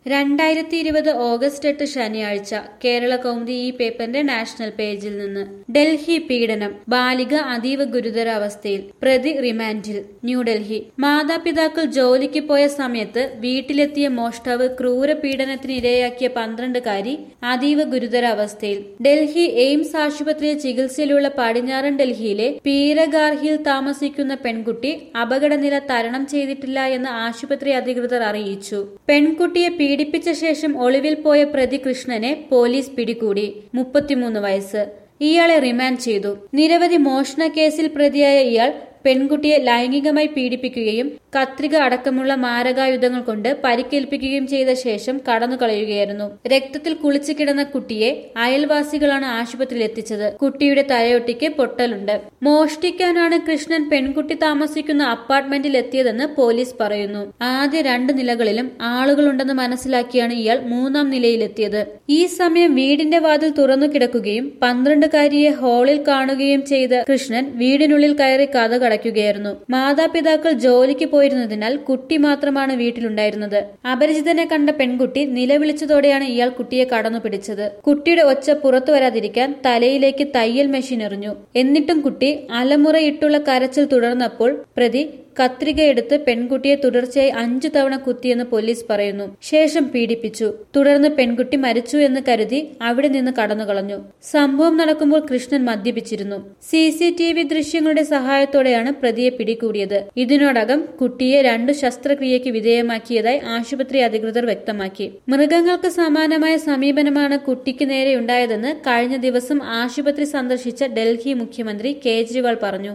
2020 August 8 ശനിയാഴ്ച കേരള കൗമുദി ഈ പേപ്പറിന്റെ നാഷണൽ പേജിൽ നിന്ന് ഡൽഹി പീഡനം ബാലിക അതീവ ഗുരുതരാവസ്ഥയിൽ പ്രതി റിമാൻഡിൽ. ന്യൂഡൽഹി മാതാപിതാക്കൾ ജോലിക്ക് പോയ സമയത്ത് വീട്ടിലെത്തിയ മോഷ്ടാവ് ക്രൂര പീഡനത്തിന് ഇരയാക്കിയ 12കാരി അതീവ ഗുരുതരാവസ്ഥയിൽ. ഡൽഹി എയിംസ് ആശുപത്രിയിൽ ചികിത്സയിലുള്ള പടിഞ്ഞാറൻ ഡൽഹിയിലെ പീരഗാർഹിയിൽ താമസിക്കുന്ന പെൺകുട്ടി അപകടനില തരണം ചെയ്തിട്ടില്ല എന്ന് ആശുപത്രി അധികൃതർ അറിയിച്ചു. പെൺകുട്ടിയെ പീഡിപ്പിച്ച ശേഷം ഒളിവിൽ പോയ പ്രതി കൃഷ്ണനെ പോലീസ് പിടികൂടി. 33 വയസ്സ്. ഇയാളെ റിമാൻഡ് ചെയ്തു. നിരവധി മോഷണ കേസിൽ പ്രതിയായ ഇയാൾ പെൺകുട്ടിയെ ലൈംഗികമായി പീഡിപ്പിക്കുകയും കത്രിക അടക്കമുള്ള മാരകായുധങ്ങൾ കൊണ്ട് പരിക്കേൽപ്പിക്കുകയും ചെയ്ത ശേഷം കടന്നുകളയുകയായിരുന്നു. രക്തത്തിൽ കുളിച്ചു കിടന്ന കുട്ടിയെ അയൽവാസികളാണ് ആശുപത്രിയിൽ എത്തിച്ചത്. കുട്ടിയുടെ തലയൊട്ടിക്ക് പൊട്ടലുണ്ട്. മോഷ്ടിക്കാനാണ് കൃഷ്ണൻ പെൺകുട്ടി താമസിക്കുന്ന അപ്പാർട്ട്മെന്റിൽ എത്തിയതെന്ന് പോലീസ് പറയുന്നു. ആദ്യ 2 നിലകളിലും ആളുകളുണ്ടെന്ന് മനസ്സിലാക്കിയാണ് ഇയാൾ 3ാം നിലയിലെത്തിയത്. ഈ സമയം വീടിന്റെ വാതിൽ തുറന്നു കിടക്കുകയും 12കാരിയെ ഹാളിൽ കാണുകയും ചെയ്ത കൃഷ്ണൻ വീടിനുള്ളിൽ കയറി കഥ അടയ്ക്കുകയായിരുന്നു. മാതാപിതാക്കൾ ജോലിക്ക് പോയിരുന്നതിനാൽ കുട്ടി മാത്രമാണ് വീട്ടിലുണ്ടായിരുന്നത്. അപരിചിതനെ കണ്ട പെൺകുട്ടി നിലവിളിച്ചതോടെയാണ് ഇയാൾ കുട്ടിയെ കടന്നുപിടിച്ചത്. കുട്ടിയുടെ ഒച്ച പുറത്തു വരാതിരിക്കാൻ തലയിലേക്ക് തയ്യൽ മെഷീൻ എറിഞ്ഞു. എന്നിട്ടും കുട്ടി അലമുറയിട്ടുള്ള കരച്ചിൽ തുടർന്നപ്പോൾ പ്രതി കത്രികയെടുത്ത് പെൺകുട്ടിയെ തുടർച്ചയായി 5 തവണ കുത്തിയെന്ന് പോലീസ് പറയുന്നു. ശേഷം പീഡിപ്പിച്ചു. തുടർന്ന് പെൺകുട്ടി മരിച്ചു എന്ന് കരുതി അവിടെ നിന്ന് കടന്നുകളഞ്ഞു. സംഭവം നടക്കുമ്പോൾ കൃഷ്ണൻ മദ്യപിച്ചിരുന്നു. CCTV ദൃശ്യങ്ങളുടെ സഹായത്തോടെയാണ് പ്രതിയെ പിടികൂടിയത്. ഇതിനോടകം കുട്ടിയെ 2 ശസ്ത്രക്രിയയ്ക്ക് വിധേയമാക്കിയതായി ആശുപത്രി അധികൃതർ വ്യക്തമാക്കി. മൃഗങ്ങൾക്ക് സമാനമായ സമീപനമാണ് കുട്ടിക്ക് നേരെയുണ്ടായതെന്ന് കഴിഞ്ഞ ദിവസം ആശുപത്രി സന്ദർശിച്ച ഡൽഹി മുഖ്യമന്ത്രി കേജ്രിവാൾ പറഞ്ഞു.